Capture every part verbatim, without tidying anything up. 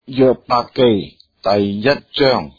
約伯記第一章。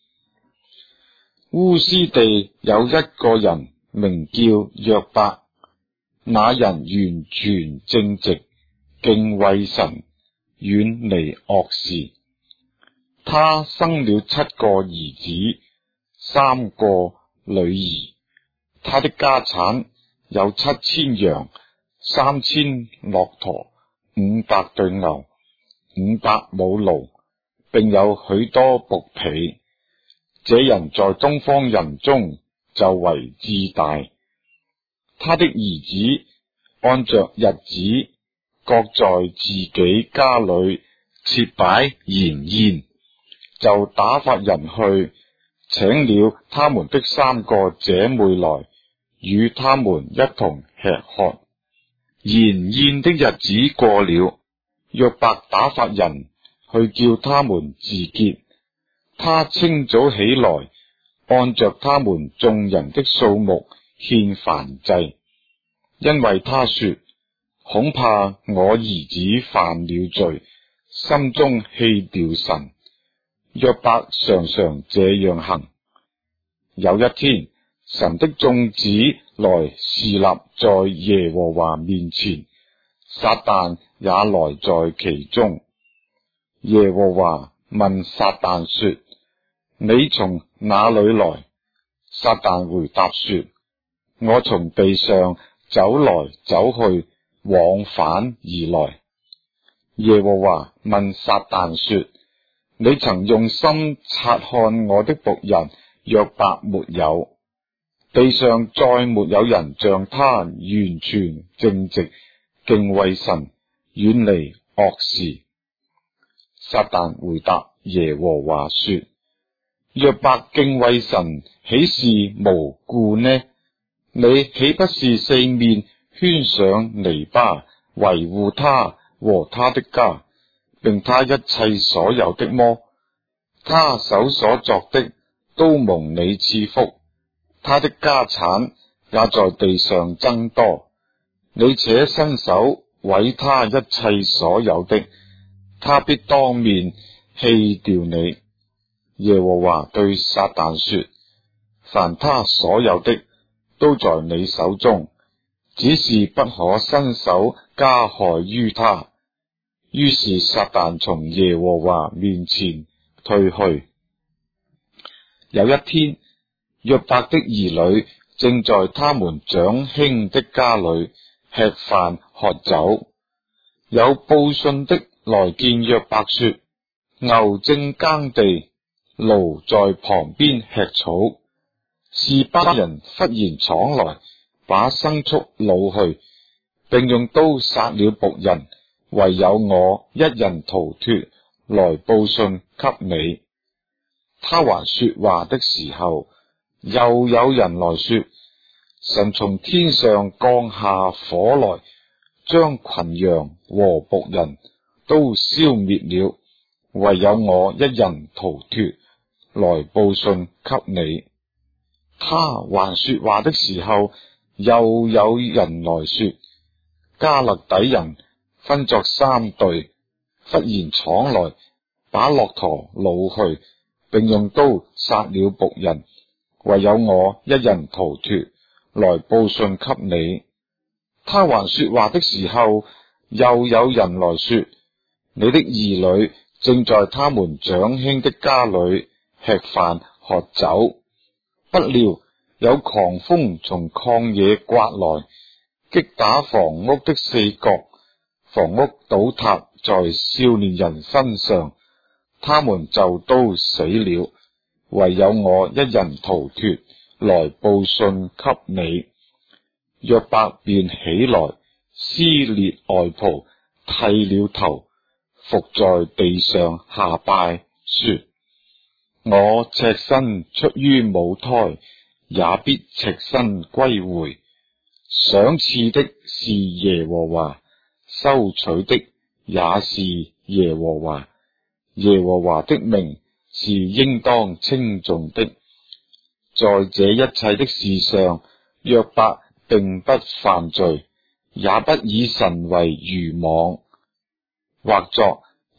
烏斯地有一個人名叫約伯，那人完全正直，敬畏神，遠離惡事。他生了七個兒子，三個女兒。他的家產有七千羊，三千駱駝，五百對牛，五百母驢，並有許多僕婢。這人在東方人中就為至大。他的兒子按着日子，各在自己家裏設擺筵宴，就打發人去，請了他們的三個姐妹來，與他們一同吃喝。筵宴的日子過了，約伯打發人去叫他們自潔。他清早起來，按着他們眾人的數目獻燔祭，因為他說：恐怕我兒子犯了罪，心中棄掉神。約伯常常這樣行。有一天，神的眾子來侍立在耶和華面前，撒旦也來在其中。耶和華問撒旦說：你從哪裏來？撒旦回答說：我從地上走來走去，往返而來。耶和華問撒旦說：你曾用心察看我的僕人約伯沒有？地上再沒有人像他完全正直，敬畏神，遠離惡事。撒旦回答耶和華說：約伯敬畏神，豈是無故呢？你豈不是四面圈上籬笆，維護他和他的家，並他一切所有的麼？他手所作的都蒙你賜福，他的家產也在地上增多。你且伸手毀他一切所有的，他必當面棄掉你。耶和華對撒旦說：凡他所有的都在你手中，只是不可伸手加害於他。於是撒旦從耶和華面前退去。有一天，約伯的兒女正在他們長兄的家裏吃飯喝酒，有報信的來見約伯說：牛正耕地，驢在旁邊吃草。示巴人忽然闖來，把牲畜擄去，並用刀殺了僕人，唯有我一人逃脫，來報信給你。他還說話的時候，又有人來說：神從天上降下火來，將群羊和僕人都消滅了，唯有我一人逃脫，來報信給你。他還說話的時候，又有人來說：迦勒底人分作三隊，忽然闖來，把駱駝擄去，並用刀殺了僕人，唯有我一人逃脫，來報信給你。他還說話的時候，又有人來說：你的兒女正在他們長兄的家裏吃飯喝酒，不料有狂風從曠野刮來，擊打房屋的四角，房屋倒塌在少年人身上，他們就都死了，唯有我一人逃脫，來報信給你。約伯便起來，撕裂外袍，剃了頭，伏在地上下拜，說：我赤身出於母胎，也必赤身歸回。賞賜的是耶和華，收取的也是耶和華。耶和華的名是應當稱頌的。在這一切的事上，約伯並不犯罪，也不以神為愚妄，或作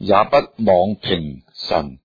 也不妄評神。